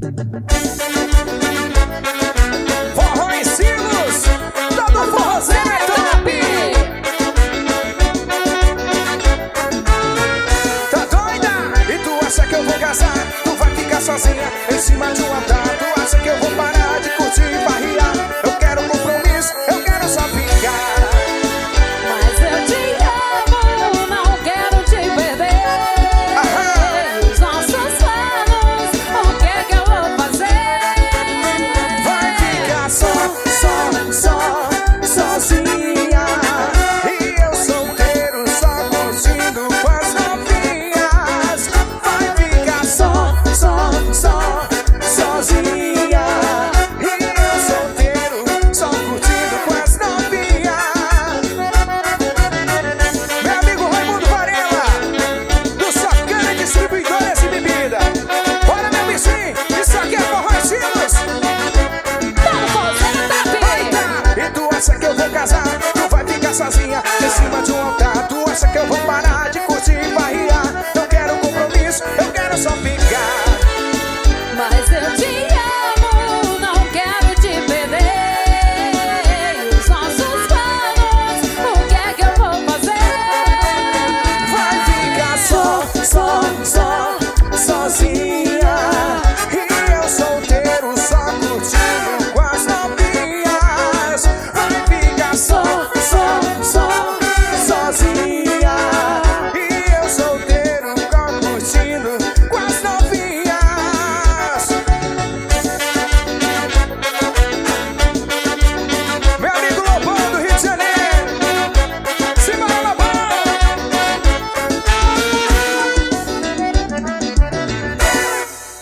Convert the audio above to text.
Forró e Silos, todo forrozeiro é top. Tá doida? E tu acha que eu vou casar? Tu vai ficar sozinha em cima de um altar. Tu acha que eu vou parar de curtir e farrear?